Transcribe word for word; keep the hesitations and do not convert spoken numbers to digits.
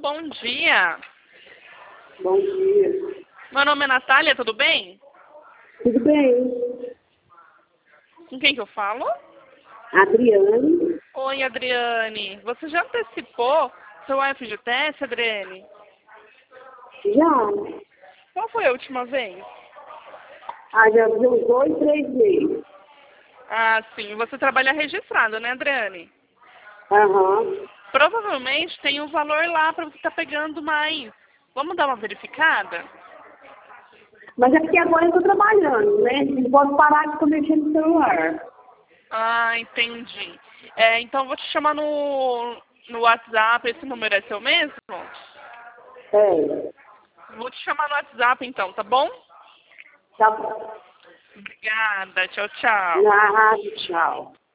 bom dia. Bom dia. Meu nome é Natália, tudo bem? Tudo bem? Com quem que eu falo? Adriane? Oi, Adriane. Você já antecipou seu F G T S, Adriane? Já. Qual foi a última vez? Ah, já vi uns dois, três meses. Ah, sim. Você trabalha registrado, né, Adriane? Aham. Provavelmente tem um valor lá para você estar pegando mais. Vamos dar uma verificada? Mas é porque agora eu tô trabalhando, né? Não posso parar de ficar mexendo no celular. Ah, entendi. É, então vou te chamar no, no WhatsApp. Esse número é seu mesmo? É. Vou te chamar no WhatsApp então, tá bom? Tá bom. Obrigada. Tchau, tchau. Ah, tchau.